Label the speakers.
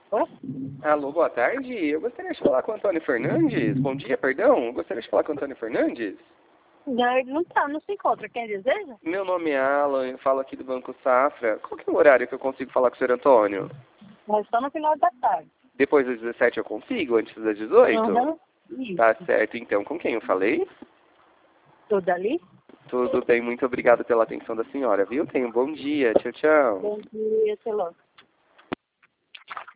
Speaker 1: Oi?
Speaker 2: Alô, boa tarde. Eu gostaria de falar com o Antônio Fernandes. Bom dia, perdão. Eu gostaria de falar com o Antônio Fernandes.
Speaker 1: Não, ele não tá, não se encontra. Quem deseja?
Speaker 2: Meu nome é Alan, eu falo aqui do Banco Safra. Qual que é o horário que eu consigo falar com o senhor Antônio?
Speaker 1: Nós estamos no final da tarde.
Speaker 2: Depois das 17 eu consigo? Antes das 18?
Speaker 1: Uhum. Isso.
Speaker 2: Tá certo, então. Com quem eu falei?
Speaker 1: Tudo ali?
Speaker 2: Tudo bem, muito obrigado pela atenção da senhora, viu? Tenha um bom dia. Tchau, tchau.
Speaker 1: Bom dia, até logo.